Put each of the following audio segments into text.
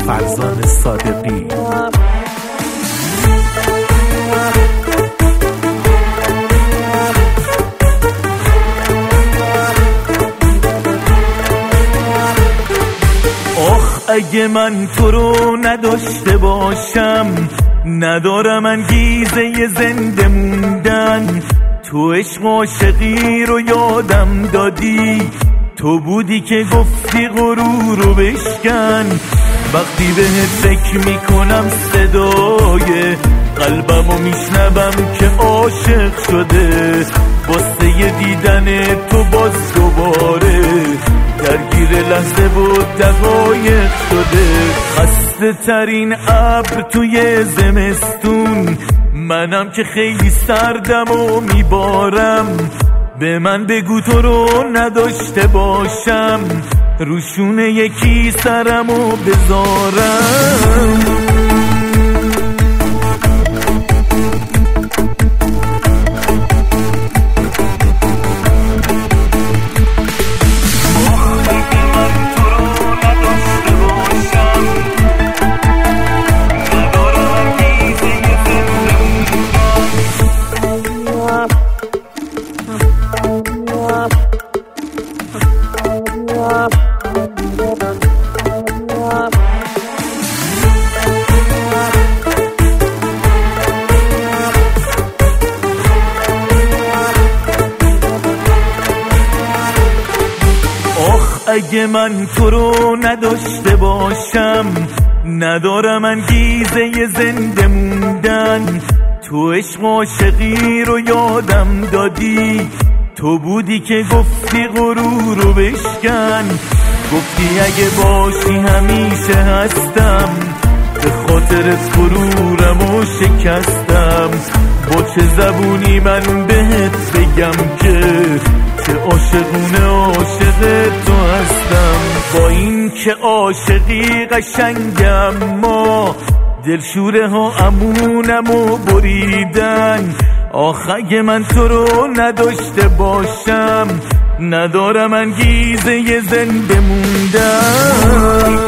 فرزان صادقی. اگه من تو رو نداشته باشم، ندارم انگیزه زنده موندن. تو عشق و عاشقی رو یادم دادی، تو بودی که گفتی غرور رو بشکن. وقتی بهت فکر میکنم صدای قلبمو میشنوم که عاشق شده، واسه دیدن تو باز دوباره درگیر لحظه و دقایق شده. خسته ترین ابر توی زمستون، منم که خیلی سردم و میبارم. به من بگو تو رو نداشته باشم، روشونه یکی سرمو بذارم. اگه من تو رو نداشته باشم، ندارم انگیزه زنده موندن. تو عشق و عاشقی رو یادم دادی، تو بودی که گفتی غرور رو بشکن. گفتی اگه باشی همیشه هستم، به خاطرت غرورم و شکستم. با چه زبونی من بهت بگم که عاشقونه عاشق تو هستم. با این که عاشقی قشنگم، ما دلشوره ها امونمو بریدن. اگه من تو رو نداشته باشم، ندارم انگیزه زنده موندن.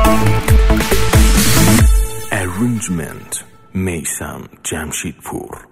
Arrangement میثم جمشیدپور.